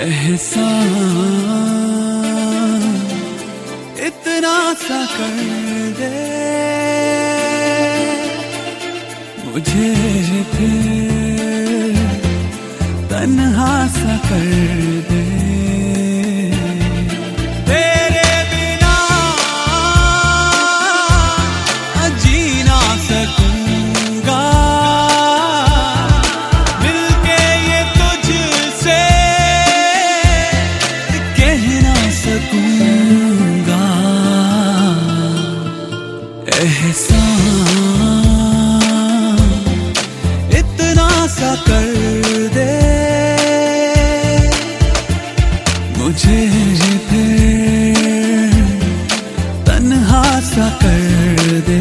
एहसान इतना सा कर दे मुझे, फिर तन्हा सा कर दे। तेरे बिना जी ना सकूंगा, मिलके ये तुझसे कह ना सकूंगा। एहसान इतना सा कर दे मुझे, फिर तन्हा सा कर दे।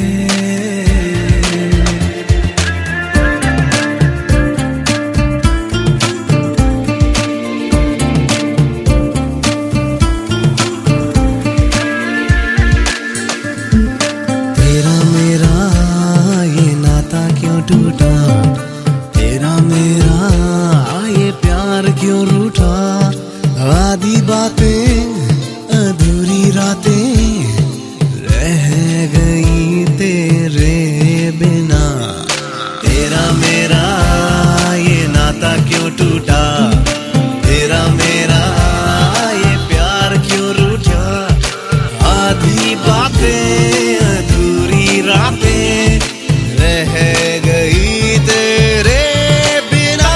तेरा मेरा ये नाता क्यों टूटा, तेरा मेरा ये प्यार क्यों रूठा। आधी बातें अधूरी रातें रह गई तेरे बिना। तेरा मेरा ये नाता क्यों टूटा, तेरा मेरा ये प्यार क्यों रूठा। आधी बातें अधूरी रातें रह गई तेरे बिना।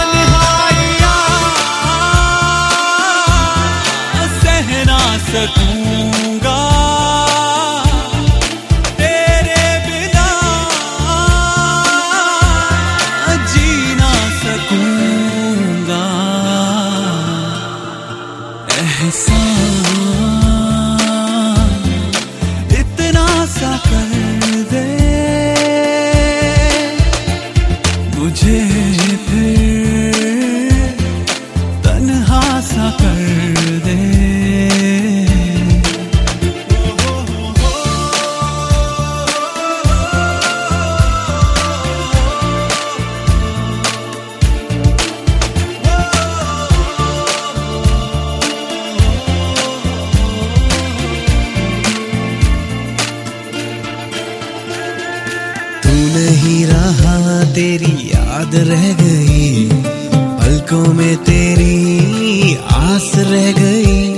सह ना सकूंगा तेरे बिना, जी ना सकूंगा। एहसान इतना सा कर दे मुझे, फिर तन्हा सा कर दे। नहीं रहा तेरी याद रह गई, पलकों में तेरी आस रह गई।